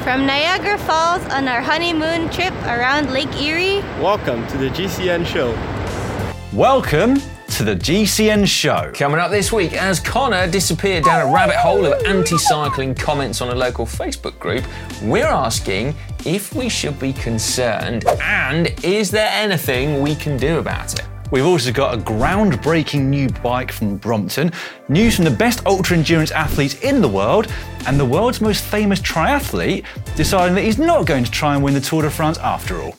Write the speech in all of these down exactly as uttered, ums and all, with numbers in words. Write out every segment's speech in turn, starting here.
From Niagara Falls on our honeymoon trip around Lake Erie. Welcome to the G C N Show. Welcome to the G C N Show. Coming up this week, as Connor disappeared down a rabbit hole of anti-cycling comments on a local Facebook group, we're asking if we should be concerned and is there anything we can do about it? We've also got a groundbreaking new bike from Brompton, news from the best ultra-endurance athletes in the world, and the world's most famous triathlete deciding that he's not going to try and win the Tour de France after all.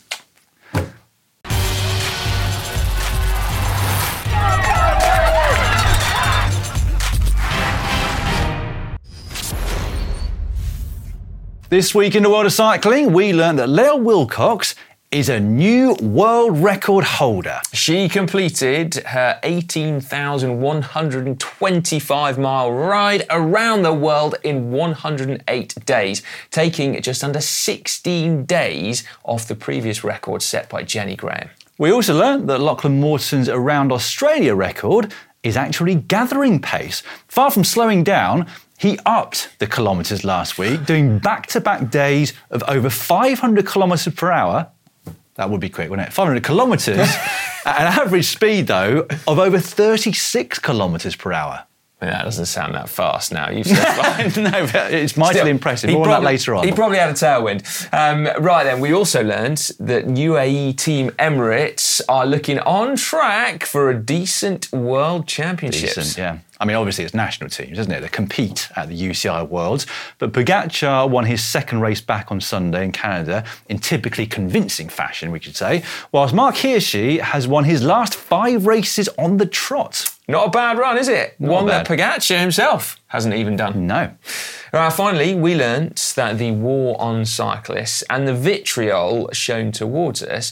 This week in the world of cycling, we learned that Lael Wilcox is a new world record holder. She completed her eighteen thousand one hundred twenty-five mile ride around the world in one hundred eight days, taking just under sixteen days off the previous record set by Jenny Graham. We also learned that Lachlan Morton's Around Australia record is actually gathering pace. Far from slowing down, he upped the kilometres last week, doing back-to-back days of over five hundred kilometres per hour. That would be quick, wouldn't it? five hundred kilometres at an average speed, though, of over thirty-six kilometres per hour. I mean, that doesn't sound that fast now. You've said fine. No, but it's mightily Still, impressive. More on that later on. He probably had a tailwind. Um, right then, we also learned that U A E Team Emirates are looking on track for a decent World Championships. Decent, yeah. I mean, obviously it's national teams, isn't it? They compete at the U C I Worlds. But Pogacar won his second race back on Sunday in Canada in typically convincing fashion, we could say, whilst Mark Hirschi has won his last five races on the trot. Not a bad run, is it? Not One bad. that Pogacar himself hasn't even done. No. Uh, finally, we learnt that the war on cyclists and the vitriol shown towards us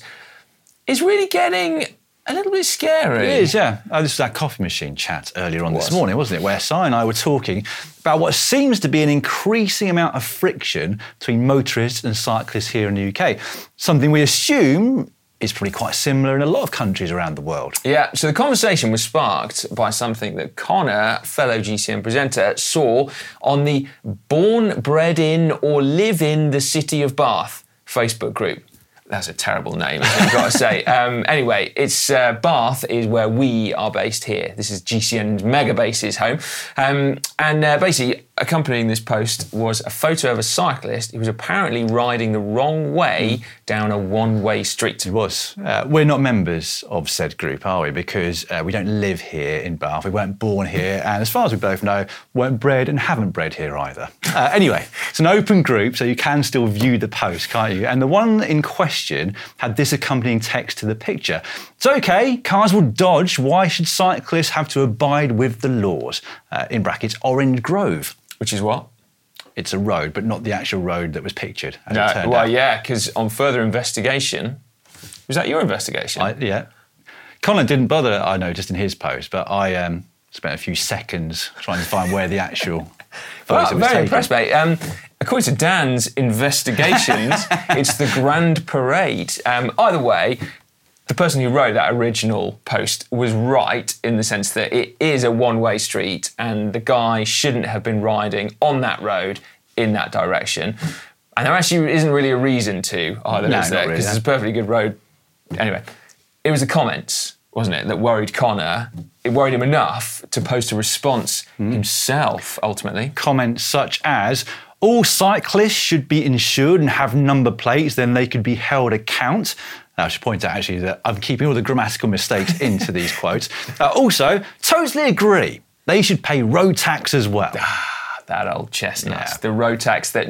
is really getting a little bit scary. It is, yeah. Oh, this was our coffee machine chat earlier on Was. this morning, wasn't it? Where Si and I were talking about what seems to be an increasing amount of friction between motorists and cyclists here in the U K. Something we assume is probably quite similar in a lot of countries around the world. Yeah, so the conversation was sparked by something that Connor, fellow G C N presenter, saw on the Born, Bred in or Live in the City of Bath Facebook group. That's a terrible name, I've got to say. Um, anyway, it's uh, Bath is where we are based here. This is G C N's Mega Base's home. Um, and uh, basically, accompanying this post was a photo of a cyclist who was apparently riding the wrong way down a one-way street. It was. Uh, we're not members of said group, are we? Because uh, we don't live here in Bath. We weren't born here. And as far as we both know, weren't bred and haven't bred here either. Uh, anyway, it's an open group, so you can still view the post, can't you? And the one in question had this accompanying text to the picture. It's okay, cars will dodge. Why should cyclists have to abide with the laws? Uh, in brackets, Orange Grove. Which is what? It's a road, but not the actual road that was pictured, as it No, turned well, out. yeah, because on further investigation, was that your investigation? I, yeah. Colin didn't bother, I noticed, in his post, but I um, spent a few seconds trying to find where the actual photo Well, was very taken. impressed, mate. Um, according to Dan's investigations, it's the Grand Parade. Um, either way, the person who wrote that original post was right in the sense that it is a one-way street and the guy shouldn't have been riding on that road in that direction. And there actually isn't really a reason to either, No, is not there? really, Because no. it's a perfectly good road. Anyway, it was the comments, wasn't it, that worried Connor. It worried him enough to post a response Hmm. himself, ultimately. Comments such as, all cyclists should be insured and have number plates, then they could be held account. I should point out, actually, that I'm keeping all the grammatical mistakes into these quotes. Uh, also, totally agree. They should pay road tax as well. That old chestnut. Yeah. The road tax that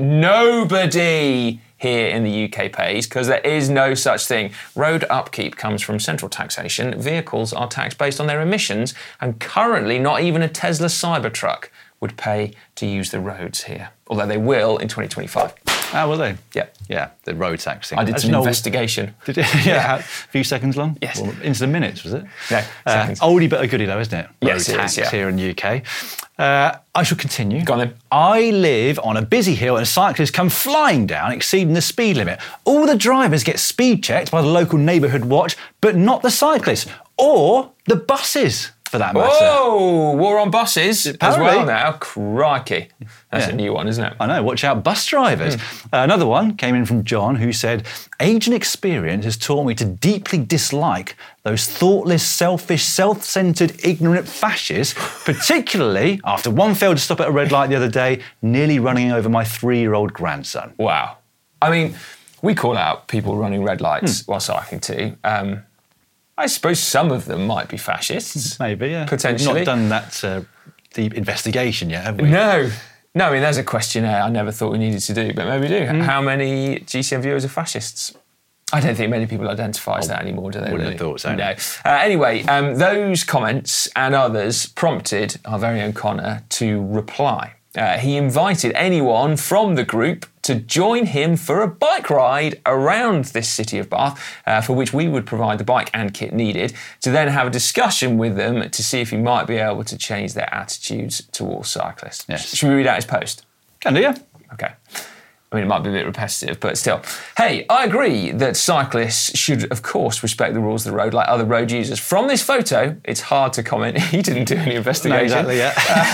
nobody here in the U K pays, because there is no such thing. Road upkeep comes from central taxation. Vehicles are taxed based on their emissions, and currently not even a Tesla Cybertruck would pay to use the roads here. Although they will in twenty twenty-five. Ah, will they? Yeah. Yeah, the road tax thing. I did That's some an old- investigation. Did it? Yeah, a few seconds long? Yes. Or into the minutes, was it? No, Uh, seconds. oldie but a goodie though, isn't it? Yes, Road it tax is, yeah. here in the U K. Uh, I shall continue. Go on then. I live on a busy hill and cyclists come flying down, exceeding the speed limit. All the drivers get speed checked by the local neighbourhood watch, but not the cyclists or the buses, for that matter. Oh, war on buses Apparently. as well now. Crikey. That's Yeah. a new one, isn't it? I know, watch out, bus drivers. Mm. Uh, another one came in from John, who said, age and experience has taught me to deeply dislike those thoughtless, selfish, self-centred, ignorant fascists, particularly after one failed to stop at a red light the other day, nearly running over my three-year-old grandson. Wow. I mean, we call out people running red lights Hmm. while cycling too. Um, I suppose some of them might be fascists. Maybe, yeah. Potentially. We've not done that uh, deep investigation yet, have we? No. No, I mean, there's a questionnaire I never thought we needed to do, but maybe we do. Hmm. How many G C N viewers are fascists? I don't think many people identify as that anymore, do they? wouldn't really? have thought so. No. Uh, anyway, um, those comments and others prompted our very own Connor to reply. Uh, he invited anyone from the group to join him for a bike ride around this city of Bath, uh, for which we would provide the bike and kit needed, to then have a discussion with them to see if he might be able to change their attitudes towards cyclists. Yes. Should we read out his post? Can do, yeah. Okay. I mean, it might be a bit repetitive, but still. Hey, I agree that cyclists should, of course, respect the rules of the road like other road users. From this photo, it's hard to comment. He didn't do any investigation. No, exactly, yeah.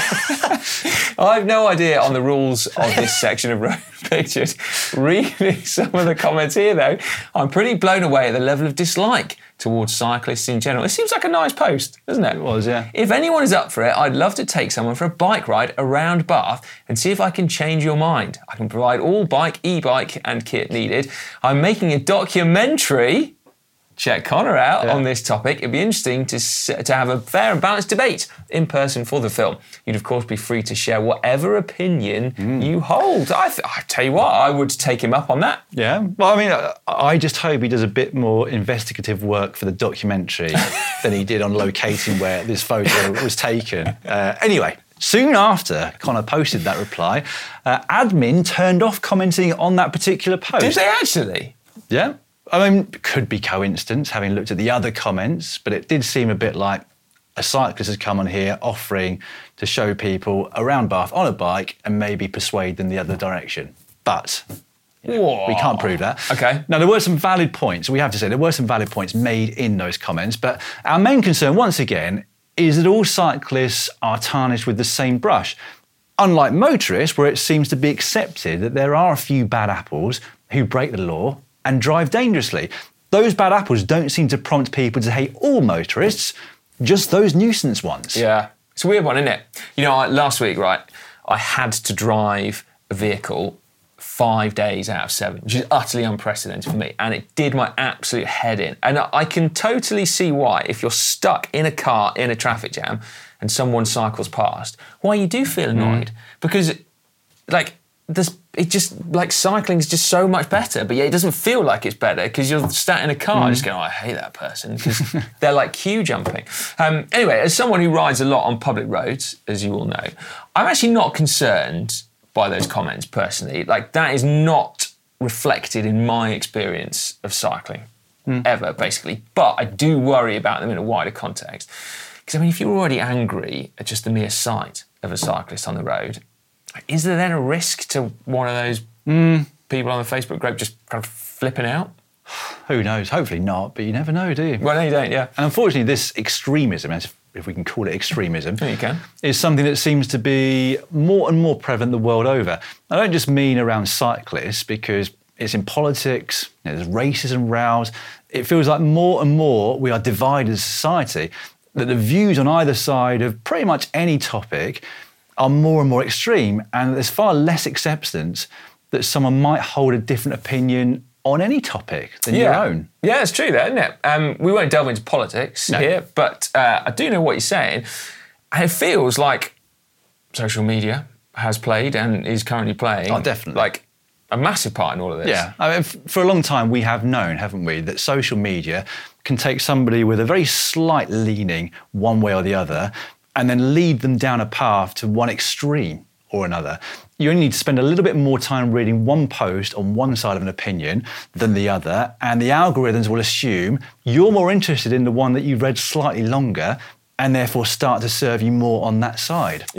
Uh, I have no idea on the rules of this section of road pictures. Reading some of the comments here, though, I'm pretty blown away at the level of dislike towards cyclists in general. It seems like a nice post, doesn't it? It was, yeah. If anyone is up for it, I'd love to take someone for a bike ride around Bath and see if I can change your mind. I can provide all bike, e-bike and kit needed. I'm making a documentary, check Connor out, Yeah. on this topic. It'd be interesting to, s- to have a fair and balanced debate in person for the film. You'd, of course, be free to share whatever opinion Mm. you hold. I, th- I tell you what, I would take him up on that. Yeah. Well, I mean, I- I just hope he does a bit more investigative work for the documentary than he did on locating where this photo was taken. Uh, anyway, soon after Connor posted that reply, uh, admin turned off commenting on that particular post. Did they actually? Yeah. I mean, it could be coincidence, having looked at the other comments, but it did seem a bit like a cyclist has come on here offering to show people around Bath on a bike and maybe persuade them the other direction. But Whoa. we can't prove that. Okay. Now, there were some valid points, we have to say, there were some valid points made in those comments, but our main concern, once again, is that all cyclists are tarnished with the same brush. Unlike motorists, where it seems to be accepted that there are a few bad apples who break the law and drive dangerously. Those bad apples don't seem to prompt people to hate all motorists, just those nuisance ones. Yeah. It's a weird one, isn't it? You know, I- last week, right, I had to drive a vehicle five days out of seven, which is utterly unprecedented for me. And it did my absolute head in. And I I can totally see why, if you're stuck in a car in a traffic jam and someone cycles past, why you do feel annoyed. Because, like, there's, it just, like, cycling is just so much better, but yeah, it doesn't feel like it's better because you're sat in a car just going, oh, I hate that person, because they're like queue jumping. Um, anyway, as someone who rides a lot on public roads, as you all know, I'm actually not concerned by those comments personally. Like, that is not reflected in my experience of cycling ever, basically. But I do worry about them in a wider context. Because, I mean, if you're already angry at just the mere sight of a cyclist on the road, is there then a risk to one of those people on the Facebook group just kind of flipping out? Who knows? Hopefully not, but you never know, do you? Well, no, you don't, yeah. And unfortunately, this extremism, as if we can call it extremism, Yeah, you can. is something that seems to be more and more prevalent the world over. I don't just mean around cyclists, because it's in politics, you know, there's racism rows. It feels like more and more we are divided as a society, that the views on either side of pretty much any topic are more and more extreme, and there's far less acceptance that someone might hold a different opinion on any topic than your own. Yeah, it's true, that, isn't it? Um, we won't delve into politics No. here, but uh, I do know what you're saying. And it feels like social media has played and is currently playing. Oh, definitely. Like a massive part in all of this. Yeah, I mean, f- for a long time we have known, haven't we, that social media can take somebody with a very slight leaning one way or the other and then lead them down a path to one extreme or another. You only need to spend a little bit more time reading one post on one side of an opinion than the other, and the algorithms will assume you're more interested in the one that you've read slightly longer and therefore start to serve you more on that side. Yeah.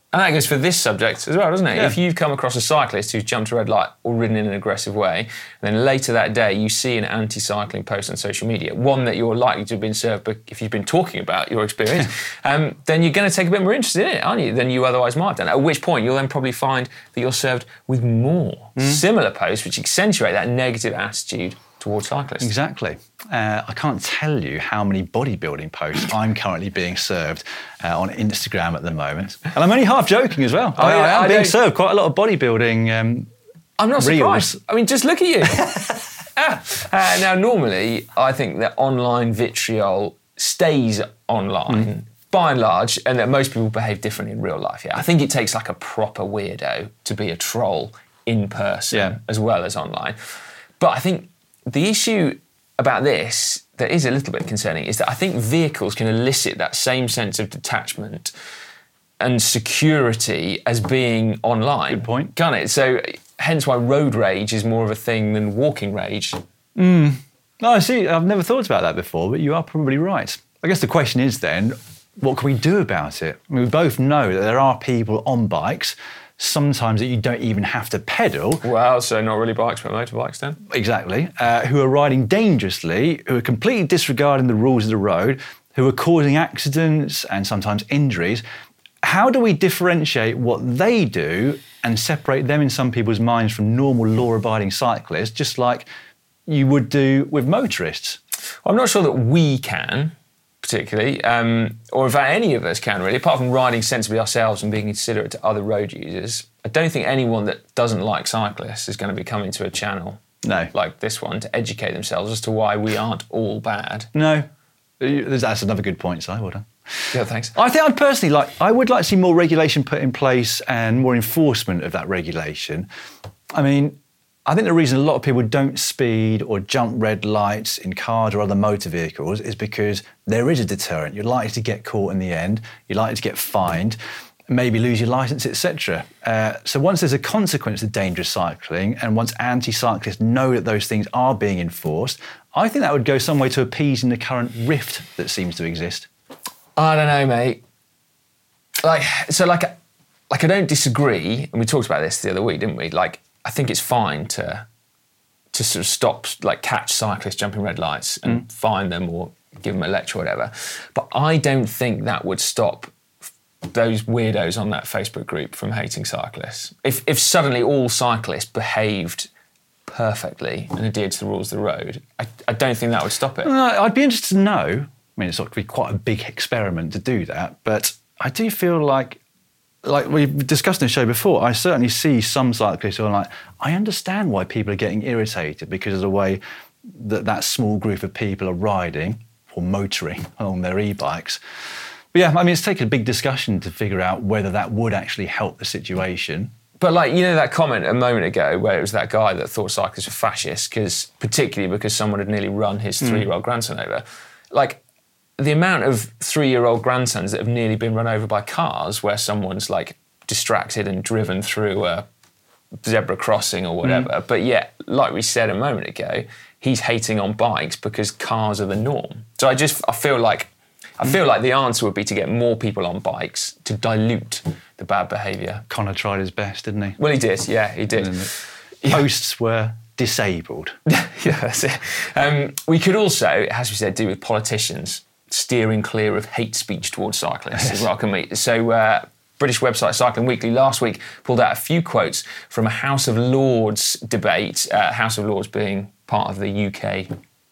And that goes for this subject as well, doesn't it? Yeah. If you've come across a cyclist who's jumped a red light or ridden in an aggressive way, and then later that day you see an anti-cycling post on social media, one that you're likely to have been served but if you've been talking about your experience, um, then you're going to take a bit more interest in it, aren't you, than you otherwise might have done. At which point you'll then probably find that you're served with more mm. similar posts which accentuate that negative attitude towards cyclists. Exactly. Uh, I can't tell you how many bodybuilding posts I'm currently being served uh, on Instagram at the moment. And I'm only half joking as well. Oh, I, yeah, I am I being don't- served quite a lot of bodybuilding um, I'm not reels. surprised. I mean, just look at you. ah. uh, now, normally, I think that online vitriol stays online mm. by and large, and that most people behave differently in real life. Yeah, I think it takes like a proper weirdo to be a troll in person Yeah. as well as online. But I think the issue about this that is a little bit concerning is that I think vehicles can elicit that same sense of detachment and security as being online. Good point. Can't it? So hence why road rage is more of a thing than walking rage. No, I see. I've never thought about that before, but you are probably right. I guess the question is then, what can we do about it? I mean, we both know that there are people on bikes, sometimes that you don't even have to pedal. Well, so not really bikes, but motorbikes then? Exactly. Uh, who are riding dangerously, who are completely disregarding the rules of the road, who are causing accidents and sometimes injuries. How do we differentiate what they do and separate them in some people's minds from normal law-abiding cyclists, just like you would do with motorists? Well, I'm not sure that we can, particularly, um, or in fact any of us can really, apart from riding sensibly ourselves and being considerate to other road users. I don't think anyone that doesn't like cyclists is going to be coming to a channel No. like this one to educate themselves as to why we aren't all bad. No. That's another good point, Si. Well done. Yeah, thanks. I think I'd personally like, I would like to see more regulation put in place and more enforcement of that regulation. I mean, I think the reason a lot of people don't speed or jump red lights in cars or other motor vehicles is because there is a deterrent. You're likely to get caught in the end, you're likely to get fined, maybe lose your licence, et cetera. Uh, so once there's a consequence to dangerous cycling and once anti-cyclists know that those things are being enforced, I think that would go some way to appeasing the current rift that seems to exist. I don't know, mate. Like, so like, like I don't disagree, and we talked about this the other week, didn't we? Like, I think it's fine to to sort of stop, like catch cyclists jumping red lights and mm. fine them or give them a lecture or whatever. But I don't think that would stop those weirdos on that Facebook group from hating cyclists. If if suddenly all cyclists behaved perfectly and adhered to the rules of the road, I, I don't think that would stop it. Uh, I'd be interested to know. I mean, it's going to be quite a big experiment to do that, but I do feel like, like we've discussed in the show before, I certainly see some cyclists who are like, I understand why people are getting irritated because of the way that that small group of people are riding or motoring along their e-bikes. But yeah, I mean, it's taken a big discussion to figure out whether that would actually help the situation. But like, you know that comment a moment ago where it was that guy that thought cyclists were fascist, because particularly because someone had nearly run his three-year-old mm. grandson over. Like, the amount of three-year-old grandsons that have nearly been run over by cars where someone's like distracted and driven through a zebra crossing or whatever. Mm. But yet, like we said a moment ago, he's hating on bikes because cars are the norm. So I just, I feel like, I feel like the answer would be to get more people on bikes to dilute the bad behaviour. Connor tried his best, didn't he? Well, he did, yeah, he did. Posts were disabled. Yeah, that's it. Um, we could also, as we said, do with politicians steering clear of hate speech towards cyclists as well, can we? So uh, British website Cycling Weekly last week pulled out a few quotes from a House of Lords debate, uh, House of Lords being part of the U K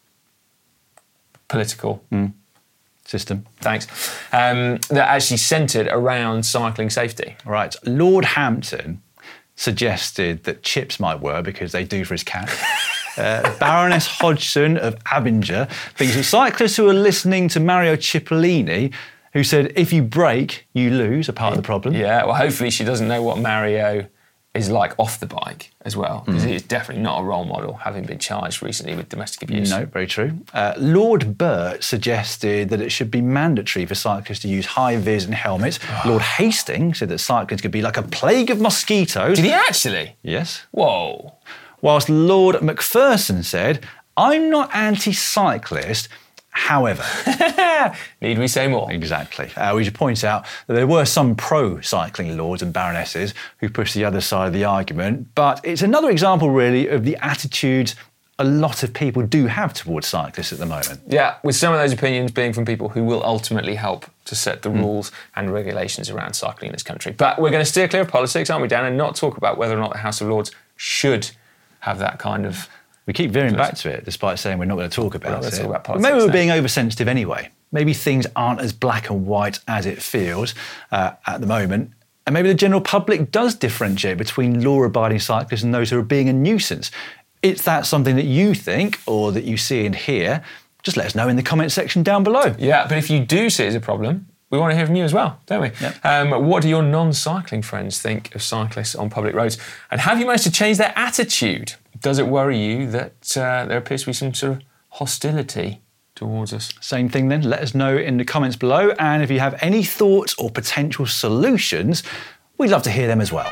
political mm. system. Thanks. Um, that actually centred around cycling safety. Right. Lord Hampton suggested that chips might work because they do for his cat. Uh, Baroness Hodgson of Abinger thinks that cyclists who are listening to Mario Cipollini, who said, if you brake, you lose, are part of the problem. Yeah, well, hopefully she doesn't know what Mario is like off the bike as well, because mm. he is definitely not a role model, having been charged recently with domestic abuse. No, very true. Uh, Lord Burt suggested that it should be mandatory for cyclists to use high-vis and helmets. Lord Hastings said that cycling could be like a plague of mosquitoes. Did he actually? Yes. Whoa. Whilst Lord Macpherson said, I'm not anti-cyclist, However, need we say more? Exactly. Uh, we should point out that there were some pro-cycling lords and baronesses who pushed the other side of the argument, but it's another example, really, of the attitudes a lot of people do have towards cyclists at the moment. Yeah, with some of those opinions being from people who will ultimately help to set the mm. rules and regulations around cycling in this country. But we're going to steer clear of politics, aren't we, Dan, and not talk about whether or not the House of Lords should have that kind of... We keep veering back to it, despite saying we're not going to talk about well, it. Talk about politics, maybe we're now. being oversensitive anyway. Maybe things aren't as black and white as it feels uh, at the moment. And maybe the general public does differentiate between law-abiding cyclists and those who are being a nuisance. Is that something that you think or that you see and hear? Just let us know in the comment section down below. Yeah, but if you do see it as a problem, we want to hear from you as well, don't we? Yep. Um, what do your non-cycling friends think of cyclists on public roads? And have you managed to change their attitude? Does it worry you that uh, there appears to be some sort of hostility towards us? Same thing then, let us know in the comments below. And if you have any thoughts or potential solutions, we'd love to hear them as well.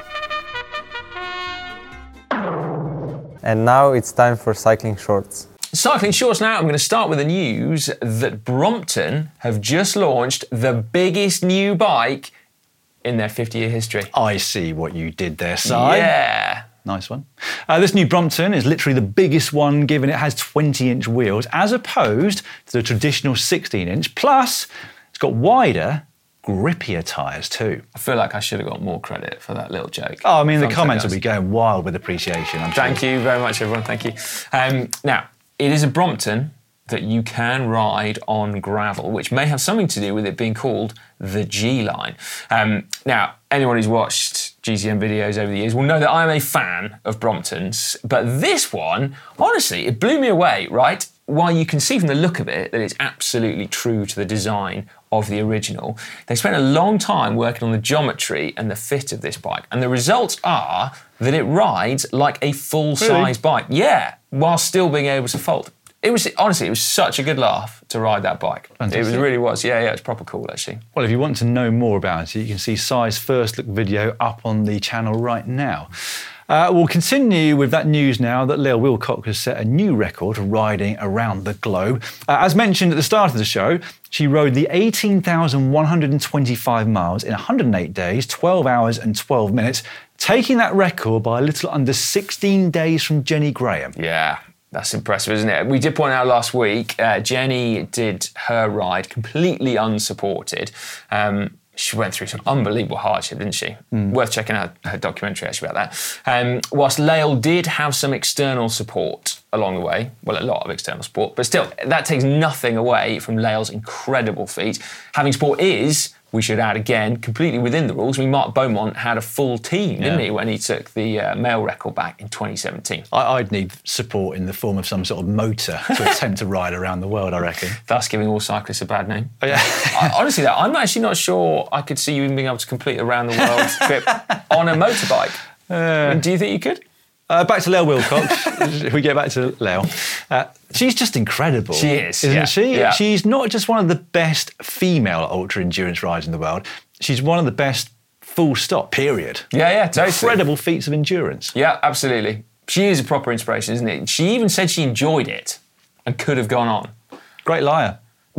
And now it's time for Cycling Shorts. Cycling Shorts now, I'm going to start with the news that Brompton have just launched the biggest new bike in their fifty-year history. I see what you did there, Si. Yeah. Nice one. Uh, this new Brompton is literally the biggest one, given it has twenty inch wheels, as opposed to the traditional sixteen inch. Plus, it's got wider, grippier tyres too. I feel like I should have got more credit for that little joke. Oh, I mean, the Thumbs comments up, will guys. be going wild with appreciation, I'm sure. Thank you very much, everyone. Thank you. Um, now, it is a Brompton that you can ride on gravel, which may have something to do with it being called the G-Line. Um, now, anyone who's watched G C N videos over the years will know that I'm a fan of Bromptons, but this one, honestly, it blew me away, right? While you can see from the look of it that it's absolutely true to the design of the original, they spent a long time working on the geometry and the fit of this bike, and the results are that it rides like a full-size Really? bike. Yeah, while still being able to fold. It was, honestly, it was such a good laugh to ride that bike. Fantastic. It was, really was. Yeah, yeah, it's proper cool, actually. Well, if you want to know more about it, you can see Si's first look video up on the channel right now. Uh, we'll continue with that news now that Lael Wilcox has set a new record for riding around the globe. Uh, as mentioned at the start of the show, she rode the eighteen thousand one hundred twenty-five miles in one hundred eight days, twelve hours and twelve minutes, taking that record by a little under sixteen days from Jenny Graham. Yeah. That's impressive, isn't it? We did point out last week, uh, Jenny did her ride completely unsupported. Um, she went through some unbelievable hardship, didn't she? Mm. Worth checking out her documentary, actually, about that. Um, whilst Lael did have some external support along the way, well, a lot of external support, but still, that takes nothing away from Lael's incredible feat. Having support is, we should add again, completely within the rules. I mean, Mark Beaumont had a full team, didn't Yeah. he, when he took the uh, male record back in twenty seventeen. I, I'd need support in the form of some sort of motor to attempt to ride around the world, I reckon. Thus giving all cyclists a bad name. Oh, yeah. I, honestly, though, I'm actually not sure I could see you even being able to complete a round the world trip on a motorbike. Uh, I mean, do you think you could? Uh, back to Lael Wilcox. If we get back to Lael, uh, she's just incredible. She is, isn't yeah, she? yeah. She's not just one of the best female ultra endurance riders in the world. She's one of the best. Full stop. Period. Yeah, yeah, totally. Incredible feats of endurance. Yeah, absolutely. She is a proper inspiration, isn't it? She even said she enjoyed it and could have gone on. Great liar.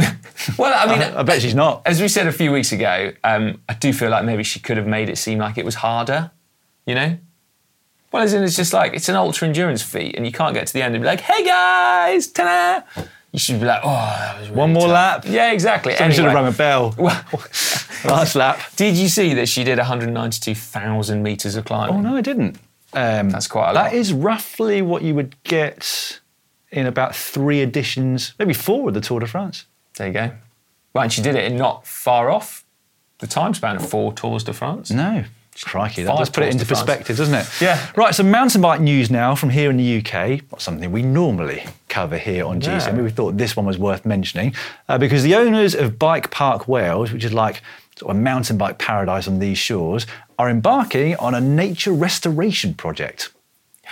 Well, I mean, I, I bet she's not. As we said a few weeks ago, um, I do feel like maybe she could have made it seem like it was harder. You know. Well, as in, it's just like, it's an ultra endurance feat and you can't get to the end and be like, hey guys, ta-da! You should be like, oh, that was really One more tough. lap. Yeah, exactly. Someone should have Anyway. rung a bell. Well, Last lap. did you see that she did one hundred ninety-two thousand metres of climbing? Oh, no, I didn't. Um, That's quite a lot. That is roughly what you would get in about three editions, maybe four of the Tour de France. There you go. Well, and she did it in not far off the time span of four Tours de France. No. Crikey, that Five does put it Tours into de France. perspective, doesn't it? Yeah. Right, so mountain bike news now from here in the U K. Not something we normally cover here on G C N, No. but we thought this one was worth mentioning uh, because the owners of Bike Park Wales, which is like sort of a mountain bike paradise on these shores, are embarking on a nature restoration project.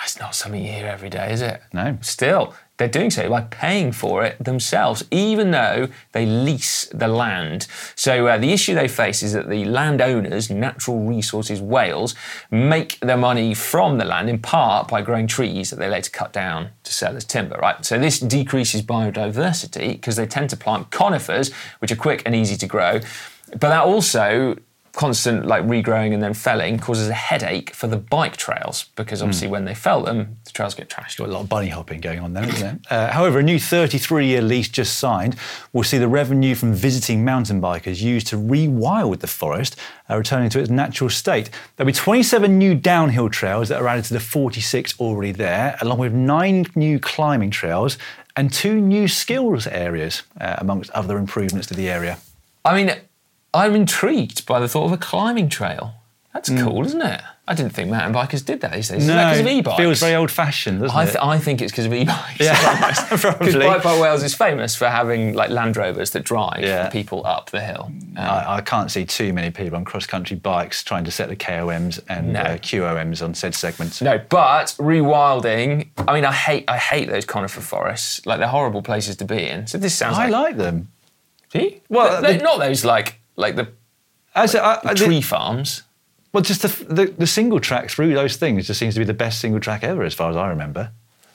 That's not something you hear every day, is it? No. Still, they're doing so by paying for it themselves, even though they lease the land. So uh, the issue they face is that the landowners, Natural Resources Wales, make their money from the land in part by growing trees that they later cut down to sell as timber, right? So this decreases biodiversity because they tend to plant conifers, which are quick and easy to grow. But that also, constant like regrowing and then felling, causes a headache for the bike trails because obviously mm. when they fell them, the trails get trashed. Got a lot of bunny hopping going on there, isn't there? Uh, however, a new thirty-three year lease just signed will see the revenue from visiting mountain bikers used to rewild the forest, uh, returning to its natural state. There'll be twenty-seven new downhill trails that are added to the forty-six already there, along with nine new climbing trails and two new skills areas, uh, amongst other improvements to the area. I mean, I'm intrigued by the thought of a climbing trail. That's mm. cool, isn't it? I didn't think mountain bikers did that these days. No, Is that because of e-bikes? Feels very old-fashioned, doesn't I th- it? I think it's because of e-bikes. Yeah, probably. Because Bike Park Wales is famous for having like Land Rovers that drive yeah. people up the hill. Um, I, I can't see too many people on cross-country bikes trying to set the K O Ms and No. uh, Q O Ms on said segments. No, but rewilding. I mean, I hate I hate those conifer forests. Like they're horrible places to be in. So this sounds I like. like them. See? Well, They're the- not those like like the, As I, I, the tree the, farms. well, just the, the the single track through those things just seems to be the best single track ever, as far as I remember.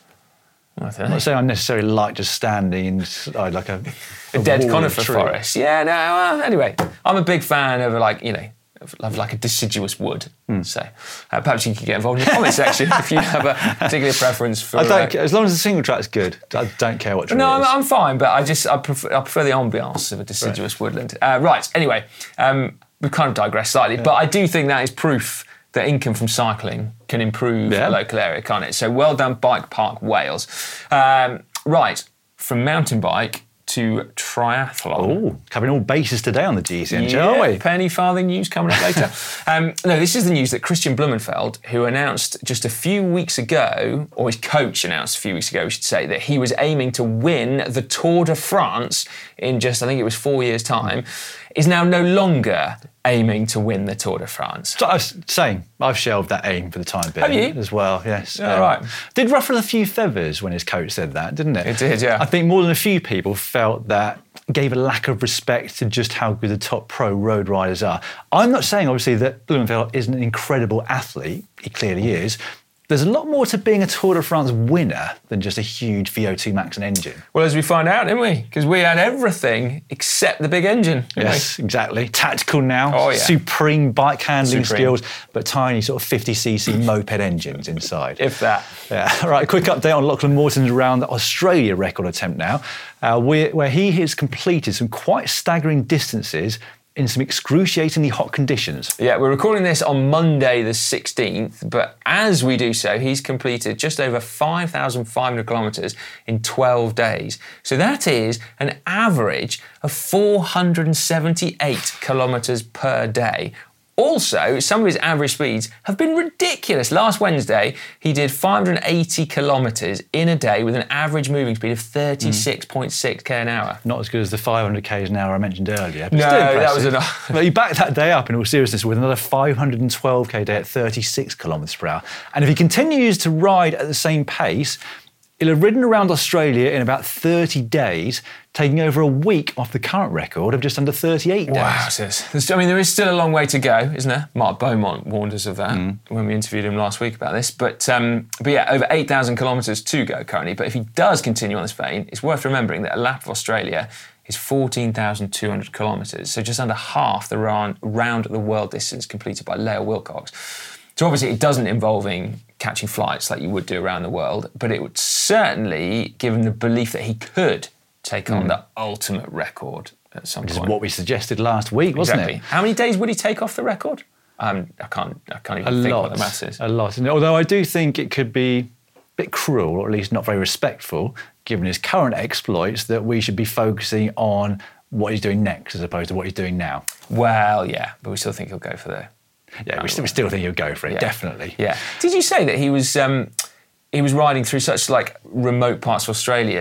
I don't I'm know. not saying I necessarily like just standing in uh, like a, A a dead wall of conifer tree. forest. Yeah, no, well, anyway, I'm a big fan of like, you know, of, of like a deciduous wood. Hmm. So uh, perhaps you could get involved in the comment section if you have a particular preference for... I don't, uh, ca- as long as the single track's good, I don't care what tree no, it I'm, is. I'm fine, but I just I prefer, I prefer the ambience of a deciduous woodland. Uh, right, anyway, um, we've kind of digressed slightly, but I do think that is proof that income from cycling can improve Yeah. a local area, can't it? So well done, Bike Park Wales. Um, right, from mountain bike to triathlon. Oh, covering all bases today on the G C N, shall Yeah, we? penny farthing news coming up later. um, no, this is the news that Christian Blumenfeld, who announced just a few weeks ago, or his coach announced a few weeks ago, we should say, that he was aiming to win the Tour de France in just, I think it was four years' time, is now no longer aiming to win the Tour de France. So I was saying, I've shelved that aim for the time being. Have you? As well, yes. Yeah, right. Did ruffle a few feathers when his coach said that, didn't it? It did, yeah. I think more than a few people felt that gave a lack of respect to just how good the top pro road riders are. I'm not saying, obviously, that Blumenfeld isn't an incredible athlete. He clearly is. There's a lot more to being a Tour de France winner than just a huge V O two Maxon engine. Well, as we find out, didn't we? Because we had everything except the big engine. didn't Yes, exactly. Tactical now, Oh, yeah. supreme bike handling Supreme. skills, but tiny sort of fifty c c moped engines inside. we? If that. Yeah. All right, quick update on Lachlan Morton's round Australia record attempt now, uh, where, where he has completed some quite staggering distances in some excruciatingly hot conditions. Yeah, we're recording this on Monday the sixteenth, but as we do so, he's completed just over five thousand five hundred kilometres in twelve days. So that is an average of four hundred seventy-eight kilometres per day. Also, some of his average speeds have been ridiculous. Last Wednesday, he did five hundred eighty kilometres in a day with an average moving speed of thirty-six point six k an hour. Not as good as the five hundred k's an hour I mentioned earlier. But No, still that was impressive. enough. But he backed that day up in all seriousness with another five hundred twelve k day at thirty-six kilometres per hour. And if he continues to ride at the same pace, he'll have ridden around Australia in about thirty days, taking over a week off the current record of just under thirty-eight days. Wow, sis. I mean, there is still a long way to go, isn't there? Mark Beaumont warned us of that when we interviewed him last week about this. But um, but yeah, over eight thousand kilometres to go currently. But if he does continue on this vein, it's worth remembering that a lap of Australia is fourteen thousand two hundred kilometres, so just under half the round, round the world distance completed by Leo Wilcox. So obviously it doesn't involving catching flights like you would do around the world, but it would certainly give him the belief that he could take on the ultimate record at some Which is point. what we suggested last week, wasn't Exactly. it? How many days would he take off the record? Um, I can't. I can't even A think lot. what the maths is. A lot. And although I do think it could be a bit cruel, or at least not very respectful, given his current exploits, that we should be focusing on what he's doing next as opposed to what he's doing now. Well, yeah, but we still think he'll go for the. Yeah, we still, we still think he'll go for it, Yeah. definitely. Yeah. Did you say that he was um, he was riding through such like remote parts of Australia that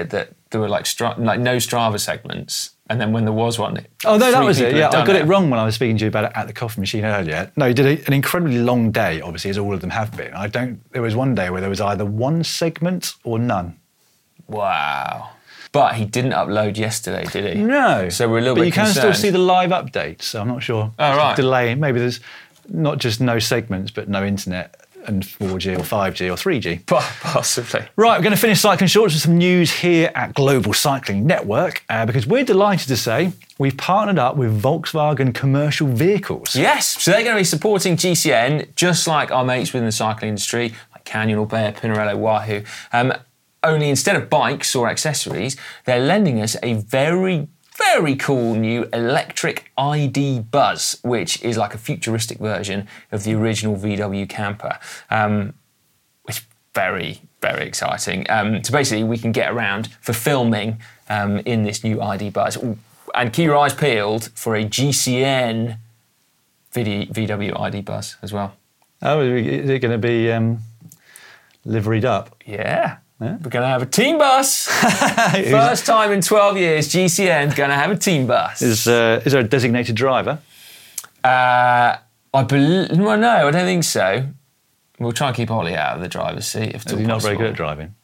there were like Stra- like no Strava segments, and then when there was one, oh no, that three was it. people Yeah, had I done got it wrong when I was speaking to you about it at the coffee machine earlier. No, you did a, an incredibly long day, obviously, as all of them have been. I don't. There was one day where there was either one segment or none. Wow. But he didn't upload yesterday, did he? No. So we're a little but bit you can concerned. still see the live updates, so I'm not sure. Oh, There's a right. delay. Maybe there's not just no segments, but no internet and four G or five G or three G. Possibly. Right, we're going to finish Cycling Shorts with some news here at Global Cycling Network uh, because we're delighted to say we've partnered up with Volkswagen Commercial Vehicles. Yes, so they're going to be supporting G C N, just like our mates within the cycling industry, like Canyon, Orbea, Pinarello, Wahoo. Um, only instead of bikes or accessories, they're lending us a very, very cool new electric I D Buzz, which is like a futuristic version of the original V W Camper. Um, it's very, very exciting. Um, so basically, we can get around for filming um, in this new I D Buzz. Ooh, and keep your eyes peeled for a G C N V W I D Buzz as well. Oh, is it going to be um, liveried up? Yeah. Yeah. We're going to have a team bus. First time in twelve years, G C N going to have a team bus. Is, uh, is there a designated driver? Uh, I believe. Well, no, I don't think so. We'll try and keep Ollie out of the driver's seat if Is he not very good at driving?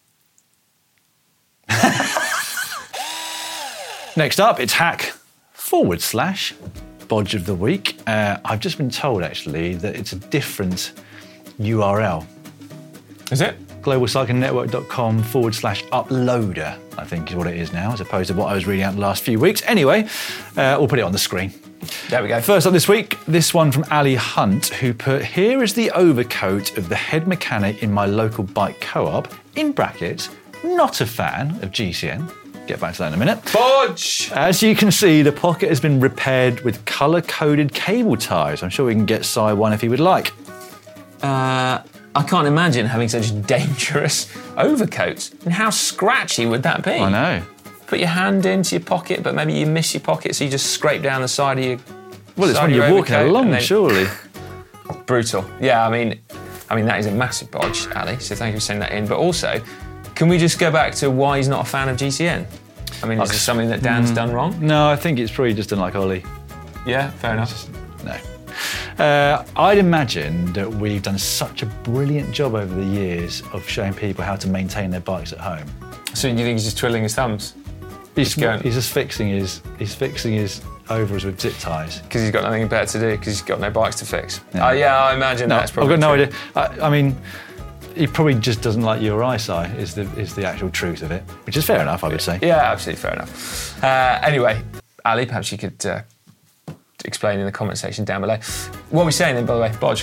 Next up, it's hack forward slash bodge of the week. Uh, I've just been told, actually, that it's a different U R L. Is it? globalcyclingnetwork.com forward slash uploader, I think is what it is now, as opposed to what I was reading out the last few weeks. Anyway, uh, we'll put it on the screen. There we go. First up this week, this one from Ali Hunt, who put, here is the overcoat of the head mechanic in my local bike co-op, in brackets, not a fan of G C N. Get back to that in a minute. Bodge! As you can see, the pocket has been repaired with colour-coded cable ties. I'm sure we can get Si one if he would like. Uh... I can't imagine having such dangerous overcoats. And how scratchy would that be? I know. Put your hand into your pocket, but maybe you miss your pocket, so you just scrape down the side of your. Well, it's side when of your you're walking overcoat along, and then- surely. Brutal. Yeah, I mean, I mean that is a massive bodge, Ali. So thank you for sending that in. But also, can we just go back to why he's not a fan of G C N? I mean, is there something that Dan's done wrong? No, I think it's probably just unlike Ollie. Yeah, fair enough. No. Uh, I'd imagine that we've done such a brilliant job over the years of showing people how to maintain their bikes at home. So you think he's just twiddling his thumbs? He's, going- he's just fixing his he's fixing his overs with zip ties. Because he's got nothing better to do, because he's got no bikes to fix. Yeah. Oh, yeah, I imagine No, that's I've probably got no true. idea. I, I mean, he probably just doesn't like your eyesight. Is the is the actual truth of it, which is fair enough, I would say. Yeah, absolutely fair enough. Uh, anyway, Ali, perhaps you could uh, explain in the comment section down below. What are we saying then, by the way, Bodge?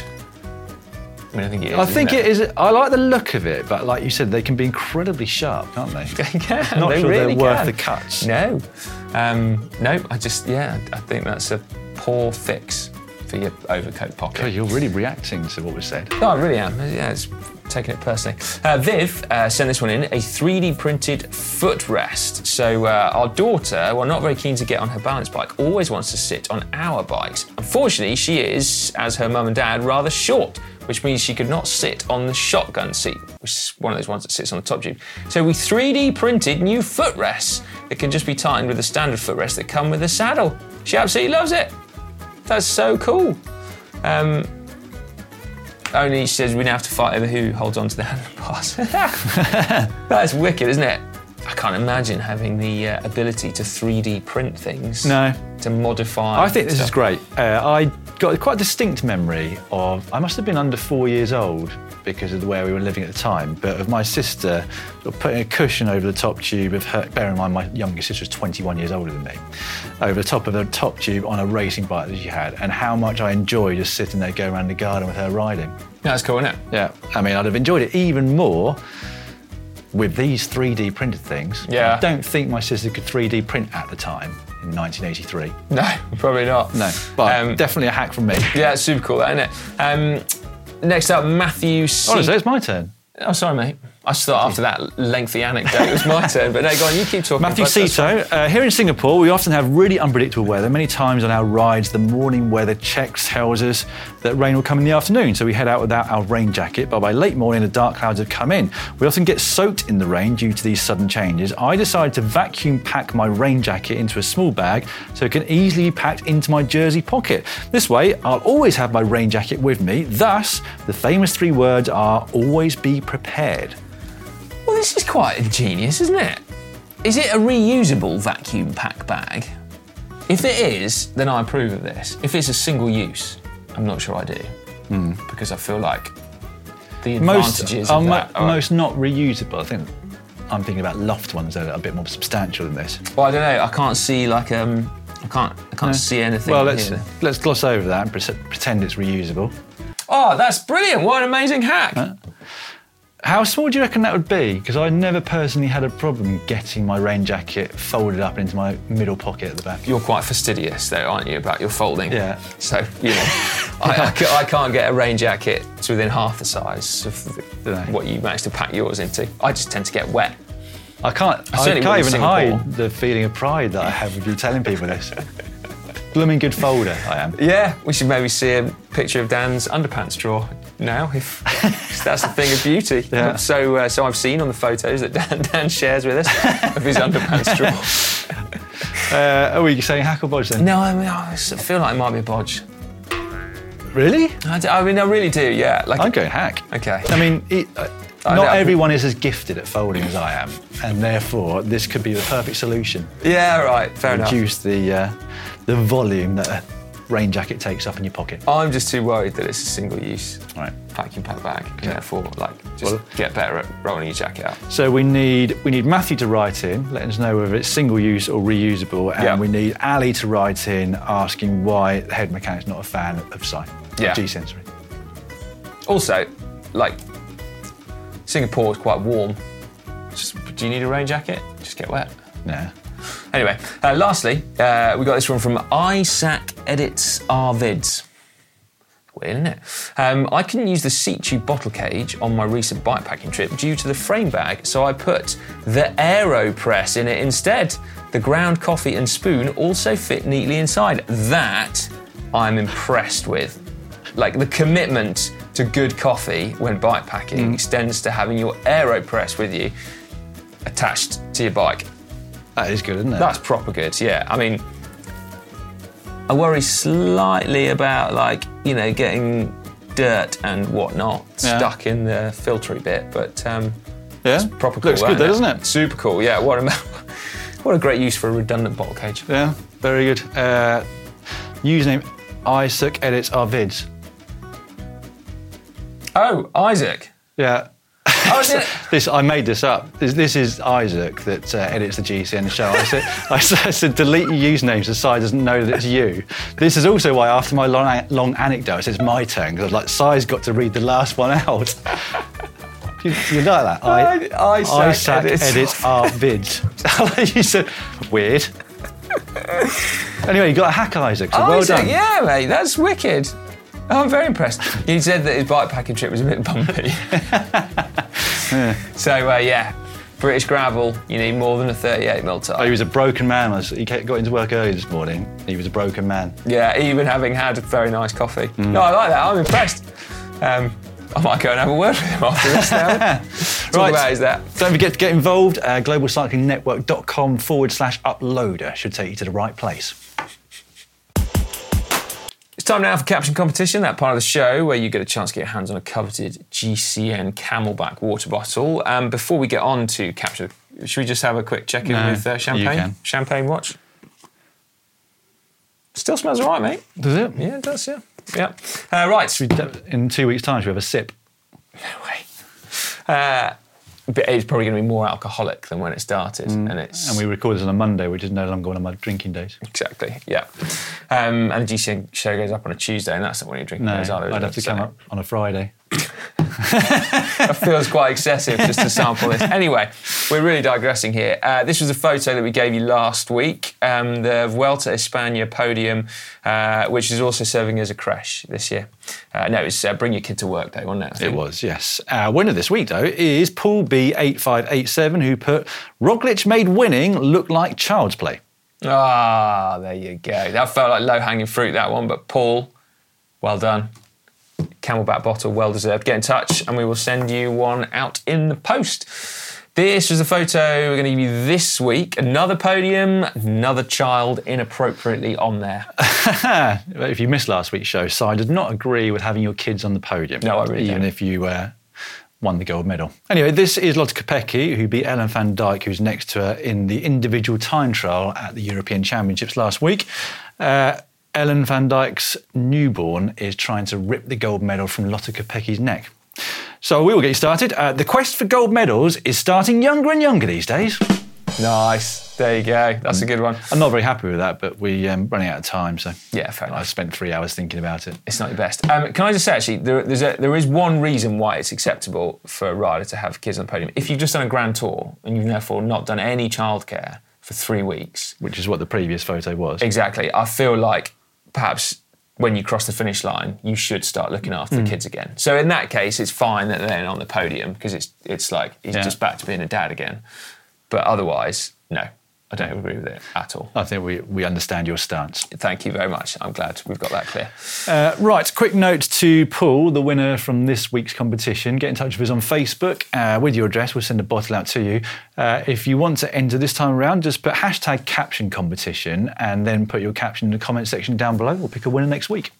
I mean, I think it is. I think isn't it is. I like the look of it, but like you said, they can be incredibly sharp, can't they? They can. Not they sure really they're worth can. the cuts. No, um, no. I just, yeah, I think that's a poor fix for your overcoat pocket. God, you're really reacting to what was said. No, I really am. Yeah, it's taking it personally. Uh, Viv uh, sent this one in, a three D printed footrest. So uh, our daughter, well, not very keen to get on her balance bike, always wants to sit on our bikes. Unfortunately, she is, as her mum and dad, rather short, which means she could not sit on the shotgun seat, which is one of those ones that sits on the top tube. So we three D printed new footrests that can just be tightened with the standard footrest that come with the saddle. She absolutely loves it. That's so cool. Um, only, she says, we now have to fight over who holds on to the handlebars. That's wicked, isn't it? I can't imagine having the uh, ability to three D print things. No. To modify. I think this stuff. is great. Uh, I got quite a distinct memory of, I must have been under four years old because of the way we were living at the time, but of my sister sort of putting a cushion over the top tube of her, bearing in mind my younger sister was twenty-one years older than me, over the top of the top tube on a racing bike that she had, and how much I enjoyed just sitting there going around the garden with her riding. That's cool, isn't it? Yeah, I mean, I'd have enjoyed it even more with these three D printed things. Yeah. I don't think my sister could three D print at the time in nineteen eighty-three. No, probably not. No, but Um, definitely a hack from me. Yeah, it's super cool, that, isn't it? Um, next up, Matthew C. Honestly, it's my turn. Oh, sorry, mate. I just thought after that lengthy anecdote, it was my turn. But no, go on, you keep talking. Matthew Cito, uh, here in Singapore, we often have really unpredictable weather. Many times on our rides, the morning weather check tells us that rain will come in the afternoon, so we head out without our rain jacket. But by late morning, the dark clouds have come in. We often get soaked in the rain due to these sudden changes. I decided to vacuum pack my rain jacket into a small bag so it can easily be packed into my jersey pocket. This way, I'll always have my rain jacket with me. Thus, the famous three words are always be prepared. Well, this is quite ingenious, isn't it? Is it a reusable vacuum pack bag? If it is, then I approve of this. If it's a single use, I'm not sure I do. Mm. Because I feel like the advantages most, of are that mo- are... Most not reusable. I think I'm thinking about loft ones that are a bit more substantial than this. Well, I don't know. I can't see like um. I can't. I can't no. see anything. Well, let's here. let's gloss over that and pre- pretend it's reusable. Oh, that's brilliant! What an amazing hack. Huh? How small do you reckon that would be? Because I never personally had a problem getting my rain jacket folded up into my middle pocket at the back. You're quite fastidious, though, aren't you, about your folding? Yeah. So, you know, I, I, I can't get a rain jacket to within half the size of the, what you managed to pack yours into. I just tend to get wet. I can't, I, I can't even hide the feeling of pride that I have with you telling people this. Blooming good folder, I am. Yeah, we should maybe see a picture of Dan's underpants drawer now, if that's a thing of beauty. Yeah. So, uh, so I've seen on the photos that Dan, Dan shares with us of his underpants drawer. Uh, are we saying hack or bodge then? No, I mean, I feel like it might be a bodge. Really? I, do, I mean, I really do. Yeah. Like, I'm going hack. Okay. I mean, it, uh, I not know. everyone is as gifted at folding as I am, and therefore this could be the perfect solution. Yeah. Right. Fair enough. Reduce the uh, the volume that a rain jacket takes up in your pocket. I'm just too worried that it's a single-use Right. vacuum pack bag, and Yeah. therefore, like, just Well- get better at rolling your jacket out. So we need we need Matthew to write in, letting us know whether it's single use or reusable, and Yeah. we need Ali to write in asking why the head mechanic's not a fan of Psy, Yeah. G-Sensory. Also, like, Singapore is quite warm. Just, do you need a rain jacket? Just get wet. Yeah. Anyway, uh, lastly, uh, we got this one from Isaac Edits Our Vids. Weird, isn't it? Um, I couldn't use the seat tube bottle cage on my recent bikepacking trip due to the frame bag, so I put the AeroPress in it instead. The ground coffee and spoon also fit neatly inside. That I'm impressed with. Like, the commitment to good coffee when bikepacking mm. extends to having your AeroPress with you attached to your bike. That is good, isn't it? That's proper good, yeah. I mean, I worry slightly about, like, you know, getting dirt and whatnot Yeah. stuck in the filtery bit, but um, yeah. it's proper cool. Looks good, though, doesn't it? Super cool, yeah. What a, what a great use for a redundant bottle cage. Yeah, very good. Uh, username Isaac Edits Our Vids. Oh, Isaac. Yeah. Oh, is it? This I made this up. This, this is Isaac that uh, edits the G C N show. I said, I said, I said delete your usernames so Si doesn't know that it's you. This is also why after my long, long anecdote, I said it's my turn because I was like, Si's got to read the last one out. you, you like that? I, I, Isaac, Isaac edits, edits our vids. You said weird. Anyway, you got a hack, Isaac. So well Isaac, done. yeah, mate, that's wicked. Oh, I'm very impressed. You said that his bikepacking trip was a bit bumpy. Yeah. So, uh, yeah, British gravel, you need more than a thirty-eight mil tyre. Oh, he was a broken man. I was- He got into work early this morning. He was a broken man. Yeah, even having had a very nice coffee. No, I like that. I'm impressed. Um, I might go and have a word with him after this now. Talk Right. about is that. Don't forget to get involved. Uh, globalcyclingnetwork.com forward slash uploader should take you to the right place. It's time now for Caption Competition, that part of the show where you get a chance to get your hands on a coveted G C N Camelback water bottle. Um, before we get on to Capture, should we just have a quick check-in No, with uh, champagne? you can. Champagne watch. Still smells all right, mate. Does it? Yeah, it does, yeah. Yeah. Uh, right. In two weeks' time, should we have a sip? No way. Uh, but it's probably going to be more alcoholic than when it started, and it's And we record this on a Monday, which is no longer one of my drinking days. exactly, yeah. Um, and the G C N show goes up on a Tuesday, and that's not when you're drinking No, those either. I'd have to come up on a Friday. That feels quite excessive just to sample this. Anyway, we're really digressing here. Uh, this was a photo that we gave you last week, um, the Vuelta España podium, uh, which is also serving as a creche this year. Uh, no, it's uh, Bring Your Kid to Work Day, wasn't it? I think? It was, yes. Our winner this week, though, is Paul B eight five eight seven, who put, Roglic made winning look like child's play. Ah, there you go. That felt like low-hanging fruit, that one, but Paul, well done. Camelback bottle, well deserved. Get in touch and we will send you one out in the post. This was a photo we're going to give you this week. Another podium, another child inappropriately on there. If you missed last week's show, Si did not agree with having your kids on the podium. No, I really Even don't. if you uh, won the gold medal. Anyway, this is Lotte Kopecky, who beat Ellen van Dijk, who's next to her in the individual time trial at the European Championships last week. Uh, Ellen van Dijk's newborn is trying to rip the gold medal from Lotte Kopecky's neck. So we will get you started. Uh, the quest for gold medals is starting younger and younger these days. Nice. There you go. That's a good one. I'm not very happy with that, but we're um, running out of time, so Yeah, fair enough. I spent three hours thinking about it. It's not your best. Um, can I just say, actually, there, there's a, there is one reason why it's acceptable for a rider to have kids on the podium. If you've just done a Grand Tour and you've therefore not done any childcare for three weeks. Which is what the previous photo was. Exactly. I feel like perhaps when you cross the finish line, you should start looking after Mm. the kids again. So in that case, it's fine that they're on the podium because it's it's like he's Yeah. just back to being a dad again. But otherwise, no, I don't agree with it at all. I think we, we understand your stance. Thank you very much. I'm glad we've got that clear. Uh, right, quick note to Paul, the winner from this week's competition. Get in touch with us on Facebook uh, with your address. We'll send a bottle out to you. Uh, if you want to enter this time around, just put hashtag caption competition and then put your caption in the comment section down below. We'll pick a winner next week.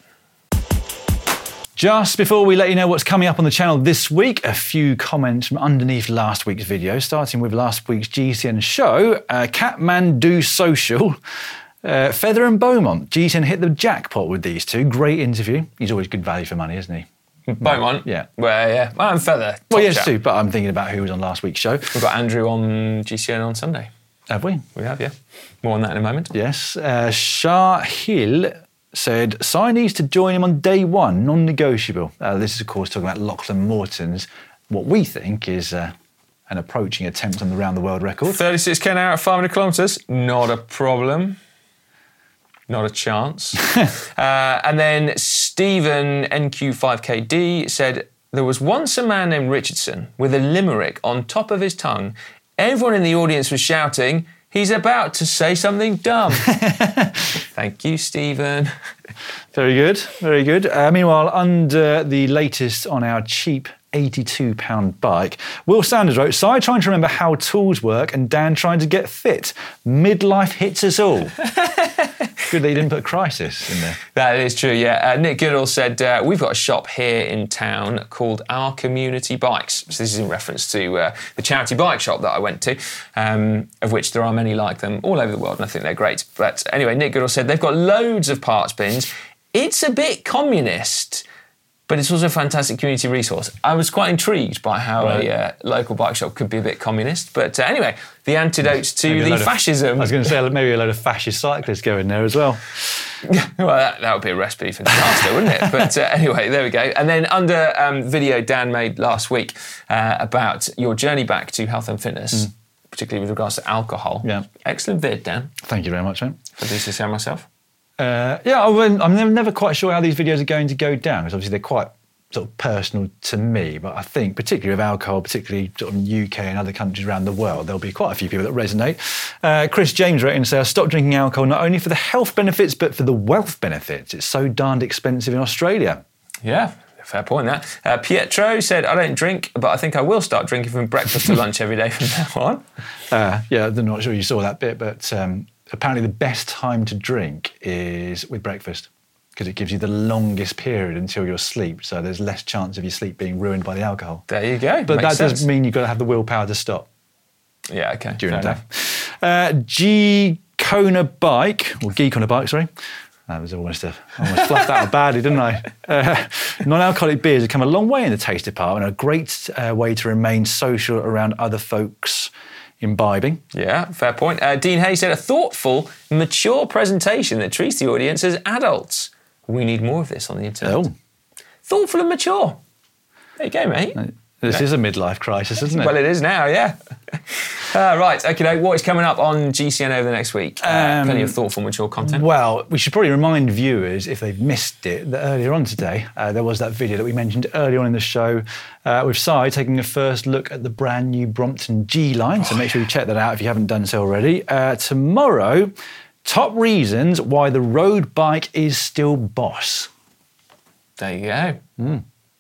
Just before we let you know what's coming up on the channel this week, a few comments from underneath last week's video, starting with last week's G C N show. Uh, Catmandu Social, uh, Feather and Beaumont. G C N hit the jackpot with these two. Great interview. He's always good value for money, isn't he? Beaumont? Yeah. Well, yeah. Well, and Feather. Well, top yes, chap. too, but I'm thinking about who was on last week's show. We've got Andrew on G C N on Sunday. Have we? We have, yeah. More on that in a moment. Yes. Uh, Shah Hill said, Si needs to join him on day one, non-negotiable. Uh, this is, of course, talking about Lachlan Morton's, what we think is uh, an approaching attempt on the round-the-world record. thirty-six k an hour at five hundred kilometres, not a problem. Not a chance. uh, and then Stephen N Q five K D said, there was once a man named Richardson with a limerick on top of his tongue. Everyone in the audience was shouting, he's about to say something dumb. Thank you, Stephen. Very good, very good. Uh, meanwhile, under the latest on our cheap eighty-two pound bike, Will Sanders wrote, Si trying to remember how tools work and Dan trying to get fit. Midlife hits us all. Good that you didn't put crisis in there. That is true, yeah. Uh, Nick Goodall said, uh, we've got a shop here in town called Our Community Bikes. So this is in reference to uh, the charity bike shop that I went to, um, of which there are many like them all over the world, and I think they're great. But anyway, Nick Goodall said, they've got loads of parts bins. It's a bit communist, but it's also a fantastic community resource. I was quite intrigued by how Right. a uh, local bike shop could be a bit communist. But uh, anyway, the antidote to Maybe a the load of- fascism. I was going to say maybe a load of fascist cyclists go in there as well. Well, that, that would be a recipe for disaster, wouldn't it? But uh, anyway, there we go. And then under um, video Dan made last week uh, about your journey back to health and fitness, particularly with regards to alcohol. Yeah. Excellent vid, Dan. Thank you very much, mate. If I do say so myself. Uh, yeah, I wouldn't- I'm never, never quite sure how these videos are going to go down, because obviously they're quite sort of personal to me, but I think particularly with alcohol, particularly sort of in the U K and other countries around the world, there'll be quite a few people that resonate. Uh, Chris James wrote in and said, stop drinking alcohol not only for the health benefits, but for the wealth benefits. It's so darned expensive in Australia. Yeah, fair point, that. Uh, Pietro said, I don't drink, but I think I will start drinking from breakfast to lunch every day from now on. Uh, yeah, I'm not sure you saw that bit, but um, apparently the best time to drink is with breakfast, because it gives you the longest period until you're asleep, so there's less chance of your sleep being ruined by the alcohol. There you go. But Makes that sense. does mean you've got to have the willpower to stop Yeah, okay. during fair the day. enough. Uh, G Kona Bike, or Geek on a Bike, sorry. That was almost a, I almost fluffed that out badly, didn't I? Uh, non-alcoholic beers have come a long way in the taste department, a great uh, way to remain social around other folks imbibing. Yeah, fair point. Uh, Dean Hayes said, a thoughtful, mature presentation that treats the audience as adults. We need more of this on the internet. Oh, Thoughtful and mature. There you go, mate. This is a midlife crisis, isn't it? Well, it is now, yeah. uh, right, okay, what is coming up on G C N over the next week? Uh, Um, plenty of thoughtful, mature content. Well, we should probably remind viewers, if they've missed it, that earlier on today, uh, there was that video that we mentioned earlier on in the show uh, with Si taking a first look at the brand new Brompton G-Line. So make sure you check that out if you haven't done so already. Uh, tomorrow, top reasons why the road bike is still boss. There you go. Mm.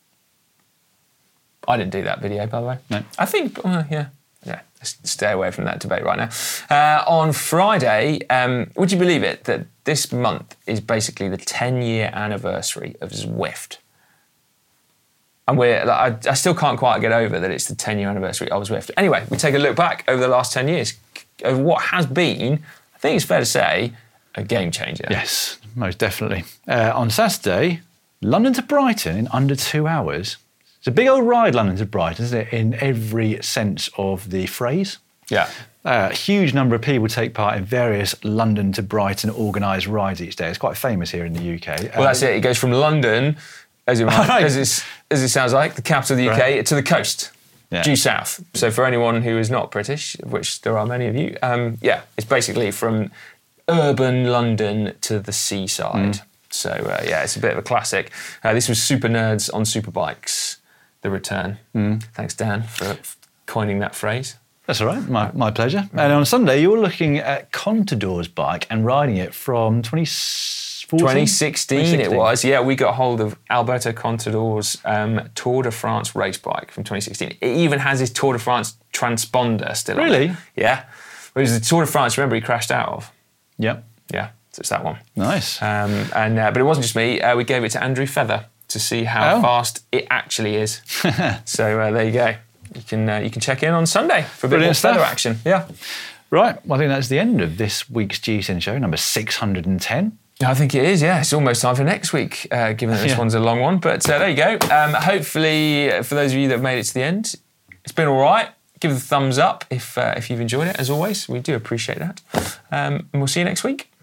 I didn't do that video, by the way. No. I think, uh, yeah, yeah. Let's stay away from that debate right now. Uh, on Friday, um, would you believe it that this month is basically the ten-year anniversary of Zwift? And we're, like, I, I still can't quite get over that it's the ten-year anniversary of Zwift. Anyway, we take a look back over the last ten years of what has been, I think it's fair to say, a game changer. Yes, most definitely. Uh, on Saturday, London to Brighton in under two hours. It's a big old ride, London to Brighton, isn't it, in every sense of the phrase. Yeah. Uh, a huge number of people take part in various London to Brighton organised rides each day. It's quite famous here in the U K. Well, that's it. It goes from London, as it, Right. as it's, as it sounds like, the capital of the U K, Right. to the coast, Yeah. due south. So for anyone who is not British, of which there are many of you, um, yeah, it's basically from urban London to the seaside. Mm. So, uh, yeah, it's a bit of a classic. Uh, this was Super Nerds on Superbikes, the return. Mm. Thanks, Dan, for coining that phrase. That's all right, my, my pleasure. And on Sunday, you're looking at Contador's bike and riding it from twenty fourteen? twenty sixteen it was, yeah. We got hold of Alberto Contador's um, Tour de France race bike from twenty sixteen. It even has his Tour de France transponder still on it. Really? Yeah. It was the Tour de France, remember, he crashed out of. Yep. Yeah, so it's that one. Nice. Um, and uh, But it wasn't just me. Uh, we gave it to Andrew Feather to see how Oh. fast it actually is. So uh, there you go. You can uh, you can check in on Sunday for a bit Brilliant more stuff. Feather action. Yeah. Right, well, I think that's the end of this week's G C N show, number six hundred ten. I think it is, yeah. It's almost time for next week, uh, given that this Yeah. one's a long one. But uh, there you go. Um, hopefully, uh, for those of you that have made it to the end, it's been all right. Give it a thumbs up if uh, if you've enjoyed it, as always. We do appreciate that. Um, and we'll see you next week.